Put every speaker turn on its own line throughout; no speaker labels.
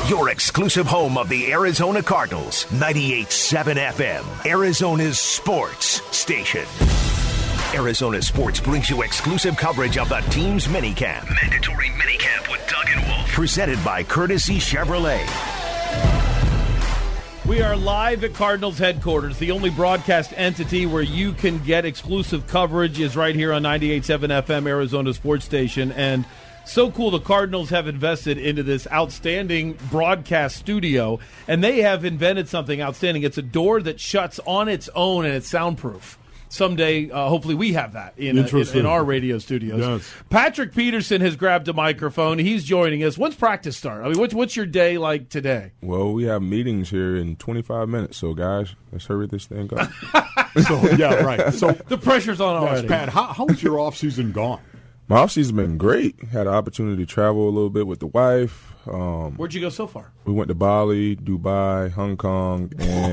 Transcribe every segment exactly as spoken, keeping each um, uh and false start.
Your exclusive home of the Arizona Cardinals, ninety-eight point seven F M, Arizona's sports station. Arizona Sports brings you exclusive coverage of the team's minicamp. Mandatory minicamp with Doug and Wolf. Presented by Courtesy Chevrolet.
We are live at Cardinals headquarters. The only broadcast entity where you can get exclusive coverage is right here on ninety-eight point seven F M, Arizona Sports Station. And so cool, the Cardinals have invested into this outstanding broadcast studio, and they have invented something outstanding. It's a door that shuts on its own, and it's soundproof. Someday, uh, hopefully, we have that in, uh, in, in our radio studios.
Yes.
Patrick Peterson has grabbed a microphone. He's joining us. When's practice start? I mean, what's, what's your day like today?
Well, we have meetings here in twenty-five minutes, so guys, let's hurry this thing up.
So yeah, right. So
the pressure's on
yes,
already.
Pat, how, how's your off season gone?
My off season's been great. Had an opportunity to travel a little bit with the wife. Um,
Where'd you go so far?
we went to Bali, Dubai, Hong Kong,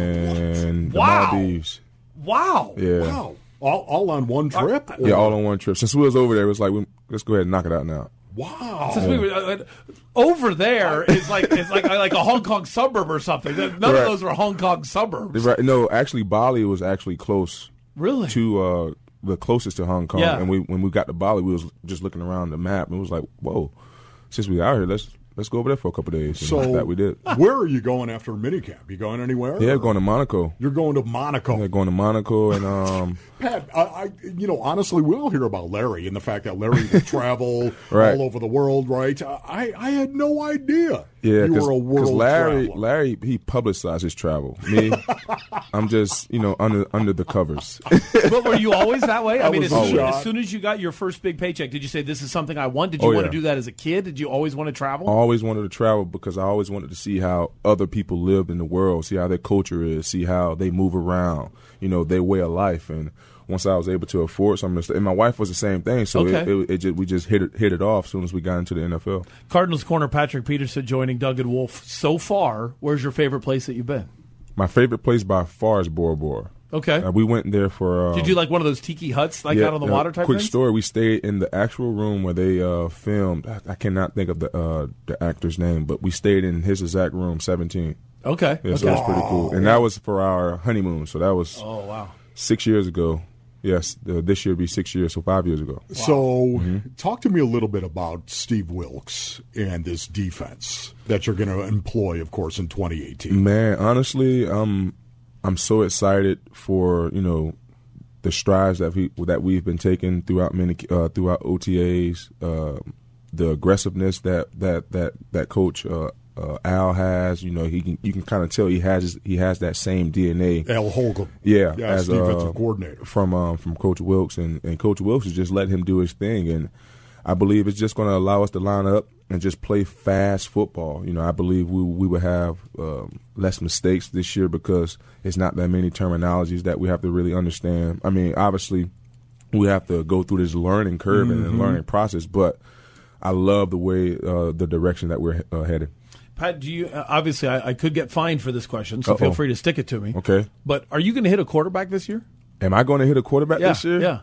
and
Wow.
the Maldives.
Wow.
Yeah,
Wow, all, all on one trip?
yeah, all on one trip. Since we was over there, it was like, we, let's go ahead and knock it out now.
Wow.
Since we were, uh, over there is like it's like like a Hong Kong suburb or something. None
Right.
of those are Hong Kong suburbs.
Right? No, actually, Bali was actually close
Really?
to uh, the closest to Hong Kong.
Yeah.
And we when we got to Bali, we was just looking around the map, and it was like, whoa, since we out here, let's let's go over there for a couple of days. And
So
that we did.
where are you going after minicamp? You going anywhere?
Yeah,
or-
going to Monaco.
You're going to Monaco.
Yeah, going to Monaco, and um,
Pat, I, I, you know, honestly, we all hear about Larry and the fact that Larry will travel
Right.
all over the world, right? I, I had no idea
yeah,
you were a world
Larry,
traveler.
Larry, he publicized his travel. Me, I'm just you know under under the covers.
But were you always that way? I,
I
mean,
was
as soon,
shocked.
as soon as you got your first big paycheck, did you say this is something I want? Did you
Oh,
want
yeah.
to do that as a kid? Did you always want to travel?
I always wanted to travel because I always wanted to see how other people lived in the world, see how their culture is, see how they move around, you know, their way of life. And once I was able to afford some of this, and my wife was the same thing, so
Okay.
it, it, it just, we just hit it, hit it off as soon as we got into the N F L.
Cardinals corner Patrick Peterson joining Doug and Wolf. So far, where's your favorite place that you've been?
My favorite place by far is Bora Bora.
Okay.
Uh, we went there for. Uh,
Did you like one of those tiki huts, like
yeah,
out on the
uh,
water type
quick
things?
story: we stayed in the actual room where they uh, filmed. I, I cannot think of the uh, the actor's name, but we stayed in his exact room, seventeen.
Okay.
Yeah, so
okay.
that was pretty cool. And that was for our honeymoon. So that was
Oh, wow.
six years ago. Yes, uh, this year will be six years, so five years ago.
So, talk to me a little bit about Steve Wilks and this defense that you're going to employ, of course, in twenty eighteen.
Man, honestly, um, I'm so excited for you know the strides that we that we've been taking throughout many uh, throughout O T As, uh, the aggressiveness that that that that coach uh, uh, Al has. You know, he can you can kind of tell he has his, he has that same D N A.
Al Holcomb,
Yeah,
yes,
as
defensive
uh,
coordinator.
from um, from Coach Wilks, and, and Coach Wilks is just letting him do his thing, and I believe it's just going to allow us to line up and just play fast football. You know, I believe we we will have um, less mistakes this year because it's not that many terminologies that we have to really understand. I mean, obviously, we have to go through this learning curve
Mm-hmm.
and learning process, but I love the way uh, the direction that we're uh, headed.
Pat, do you uh, obviously I, I could get fined for this question, so
Uh-oh.
feel free to stick it to me.
Okay,
But are you going to hit a quarterback this year?
am I going to hit a quarterback
Yeah.
this year?
Yeah.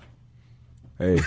Hey.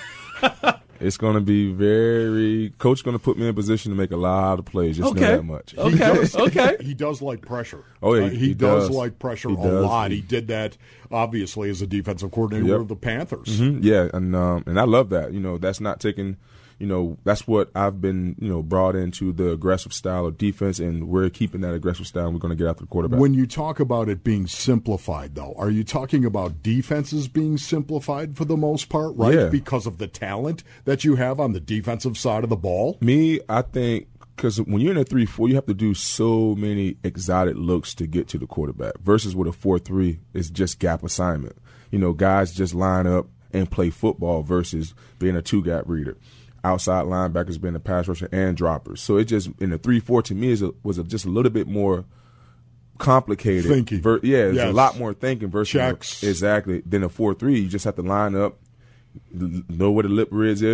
It's going to be very – Coach going to put me in a position to make a lot of plays, just
Okay.
know that much.
Okay.
He does,
okay.
He does like pressure.
Oh, yeah,
Uh,
he-
he,
he
does,
does.
like pressure
He
a
does.
lot.
He-
He did that, obviously, as a defensive coordinator
Yep.
of the Panthers.
Mhm, yeah, and um, and I love that. You know, that's not taking – you know, that's what I've been, you know, brought into the aggressive style of defense, and we're keeping that aggressive style, and we're going to get after the quarterback.
When you talk about it being simplified, though, are you talking about defenses being simplified for the most part, right?
Yeah.
Because of the talent that you have on the defensive side of the ball?
Me, I think because when you're in a three four, you have to do so many exotic looks to get to the quarterback versus with a four three, it's just gap assignment. You know, guys just line up and play football versus being a two-gap reader. Outside linebackers being a pass rusher and droppers. So it just, in the three four to me, is a, was a, just a little bit more complicated.
Thinking.
Ver- yeah, it's
Yes.
a lot more thinking versus
Checks.
exactly than a four three. You just have to line up, l- know where the lip ridge is,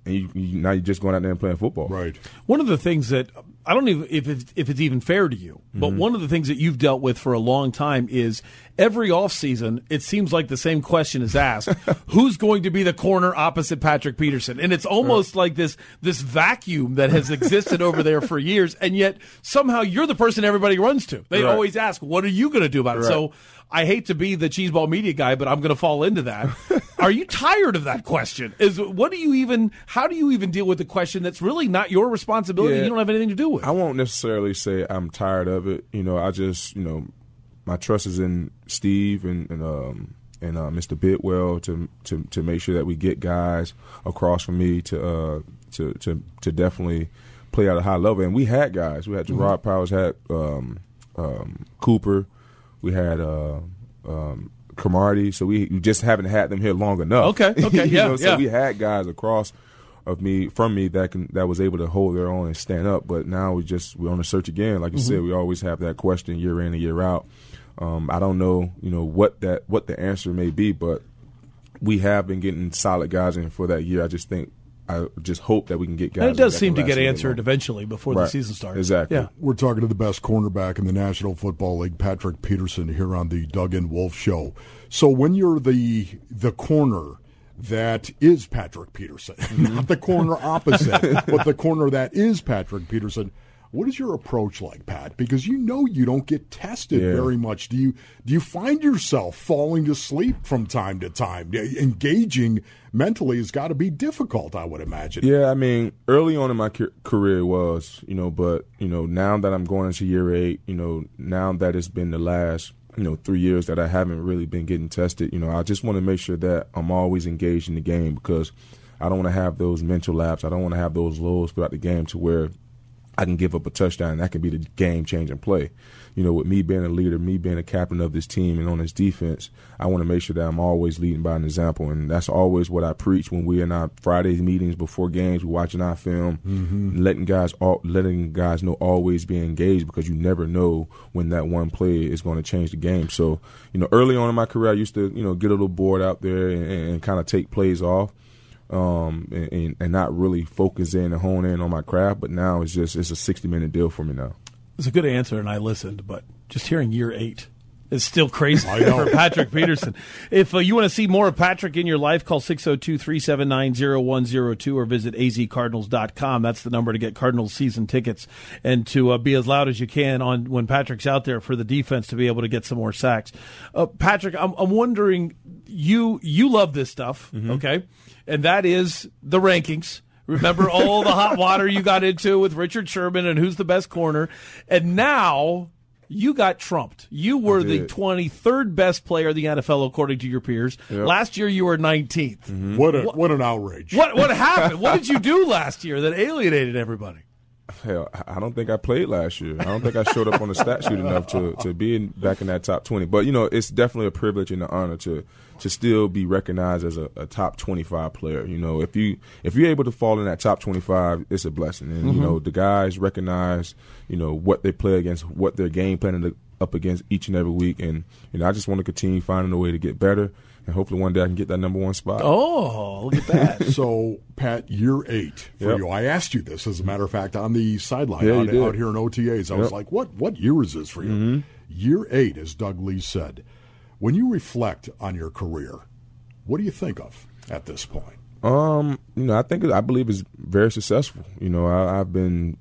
and you, you, now you're just going out there and playing football.
Right.
One of the things that I don't even if it's, if it's even fair to you, but mm-hmm. one of the things that you've dealt with for a long time is every offseason, it seems like the same question is asked: who's going to be the corner opposite Patrick Peterson? And it's almost right. like this this vacuum that has existed over there for years, and yet somehow you're the person everybody runs to. They right. always ask, "What are you going to do about it?" Right. So I hate to be the cheeseball media guy, but I'm going to fall into that. Are you tired of that question? Is what do you even? How do you even deal with the question that's really not your responsibility? Yeah, you don't have anything to do with.
I won't necessarily say I'm tired of it. You know, I just you know, my trust is in Steve and and um and uh, Mister Bidwell to to to make sure that we get guys across from me to uh to to to definitely play at a high level. And we had guys. We had Gerard mm-hmm. Powers, had um, um, Cooper. We had uh, um, Cromartie, so we, we just haven't had them here long enough.
Okay, okay, yeah,
know? So
yeah.
we had guys across of me from me that can that was able to hold their own and stand up. But now we just we're on the search again. Like you mm-hmm. said, we always have that question year in and year out. Um, I don't know, you know what that what the answer may be, but we have been getting solid guys in for that year. I just think. I just hope that we can get guys.
And it does seem to get answered eventually before
right.
the season starts.
Exactly.
Yeah.
We're talking to the best cornerback in the National Football League, Patrick Peterson, here on the Doug and Wolf Show. So when you're the the corner that is Patrick Peterson, mm-hmm. not the corner opposite, but the corner that is Patrick Peterson, what is your approach like, Pat? Because you know you don't get tested yeah. very much. Do you do you find yourself falling asleep from time to time? Engaging mentally has got to be difficult, I would imagine.
Yeah, I mean, early on in my career it was, you know, but, you know, now that I'm going into year eight, you know, now that it's been the last, you know, three years that I haven't really been getting tested, you know, I just want to make sure that I'm always engaged in the game because I don't want to have those mental laps. I don't want to have those lows throughout the game to where I can give up a touchdown, and that can be the game-changing play. You know, with me being a leader, me being a captain of this team and on this defense, I want to make sure that I'm always leading by an example, and that's always what I preach when we're in our Friday meetings before games, we're watching our film, mm-hmm. letting guys letting guys know always be engaged because you never know when that one play is going to change the game. So, you know, early on in my career, I used to, you know, get a little bored out there and, and kind of take plays off. Um, and, and not really focus in and hone in on my craft, but now it's just it's a sixty minute deal for me now.
It's a good answer, and I listened, but just hearing year eight is still crazy for Patrick Peterson. If uh, you want to see more of Patrick in your life, call six oh two, three seven nine, oh one oh two or visit a z cardinals dot com. That's the number to get Cardinals season tickets and to uh, be as loud as you can on when Patrick's out there for the defense to be able to get some more sacks. Uh, Patrick, I'm, I'm wondering, you you love this stuff, mm-hmm. okay? And that is the rankings. Remember all the hot water you got into with Richard Sherman and who's the best corner. And now you got trumped. You were the twenty-third best player in the N F L according to your peers. Yep. Last year you were nineteenth.
Mm-hmm. What, a, what, what an outrage.
What, what happened? What did you do last year that alienated everybody?
Hell, I don't think I played last year. I don't think I showed up on the stat sheet enough to, to be in, back in that top twenty. But, you know, it's definitely a privilege and an honor to to still be recognized as a, a top twenty-five player. You know, if, you, if you're able to fall in that top twenty-five, it's a blessing. And, mm-hmm. you know, the guys recognize, you know, what they play against, what their game planning up against each and every week. And, you know, I just want to continue finding a way to get better. And hopefully one day I can get that number one spot.
Oh, look at that.
So, Pat, year eight for yep. you. I asked you this, as a matter of fact, on the sideline
yeah,
out, out here in O T As. I yep. was like, what what year is this for you? Mm-hmm. Year eight, as Doug Lee said. When you reflect on your career, what do you think of at this point?
Um, you know, I think I believe it's very successful. You know, I, I've been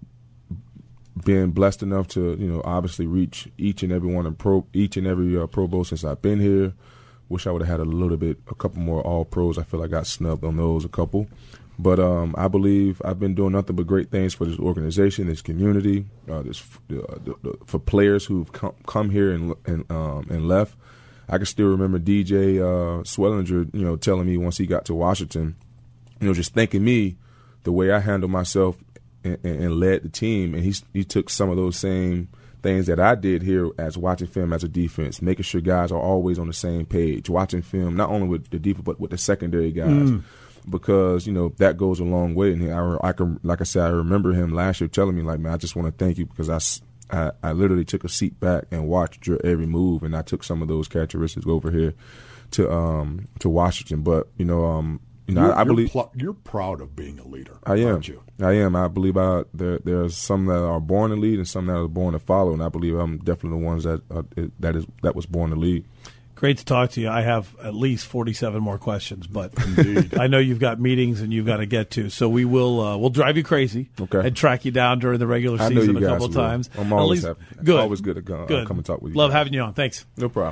been blessed enough to, you know, obviously reach each and every one of pro each and every uh, Pro Bowl since I've been here. Wish I would have had a little bit, a couple more All-Pros. I feel like I got snubbed on those, a couple. But um, I believe I've been doing nothing but great things for this organization, this community, uh, this uh, the, the, for players who've come, come here and and, um, and left. I can still remember D J uh, Swellinger, you know, telling me once he got to Washington, you know, just thanking me the way I handled myself and, and, and led the team. And he he took some of those same things that I did here as watching film as a defense, making sure guys are always on the same page, watching film not only with the defense but with the secondary guys, mm. because you know that goes a long way. And I, I can, like I said, I remember him last year telling me, like, man, I just want to thank you because I, I, I literally took a seat back and watched your every move, and I took some of those characteristics over here to um to Washington. But you know, um, You know,
you're,
I, I believe
you're, pl- you're proud of being a leader.
I am.
Aren't you?
I am. I believe I, there there's some that are born to lead and some that are born to follow, and I believe I'm definitely the ones that uh, that is that was born to lead.
Great to talk to you. I have at least forty-seven more questions, but
Indeed.
I know you've got meetings and you've got to get to. So we will uh, we'll drive you crazy
Okay.
and track you down during the regular
I know
season
you
a
guys
couple of
will.
times.
I'm
At
always
least,
happy.
good.
Always good to go,
good.
Uh, come and talk with you.
Love
guys.
having you on. Thanks.
No problem.